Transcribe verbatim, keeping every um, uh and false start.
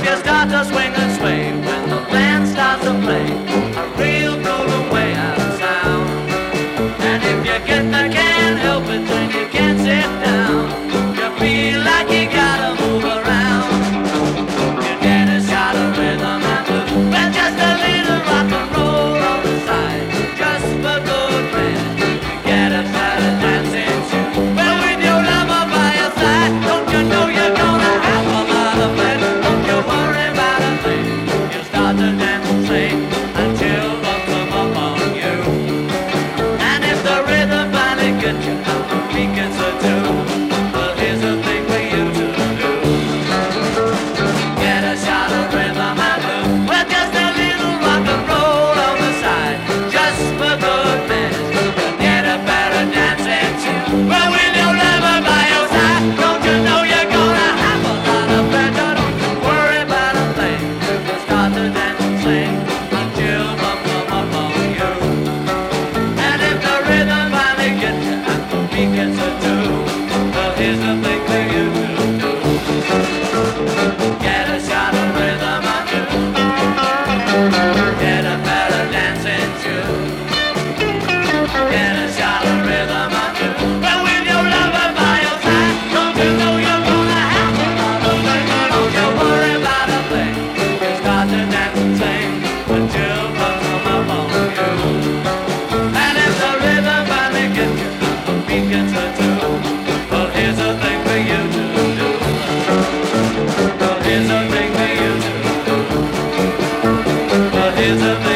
you start to swing and sway when the band starts to play a real groovy way out of sound. And if you get the can't help it, then you can't sit down. You feel like you gotta move around. You get a shot of rhythm and blues, well, just a little rock and roll on the side, just for good friends. You get a shot of dancing shoes, well, with your lover by your side, don't you know you're gonna have a lot of fun? Don't you worry about a thing. You start to dance and sing until love come up on you. And if the rhythm finally gets you, the beat gets a tune. Well, here's the thing for you to do. Get a shot of rhythm and blues, well, just a little rock and roll on the side, just for good measure. You get a better dancing tune. Well, with your lover by your side, don't you know you're gonna have a lot of pleasure? Don't you worry about a thing. You start to dance and sing until love come up on you. And if the rhythm finally gets you and the beat gets a tune, well, here's the thing for you to do. Get a shot of rhythm and blues. Get a better dancing shoe. Get a shot of rhythm and blues. Well, with your lover by your side, don't you know you're gonna have a lot of fun? Don't you worry about a thing. You start to dance and sing until love come up on you. And if the rhythm finally gets you, the beat gets a tune. Well, here's the thing for you to do. Well, here's the thing for you to do. Well, here's the thing.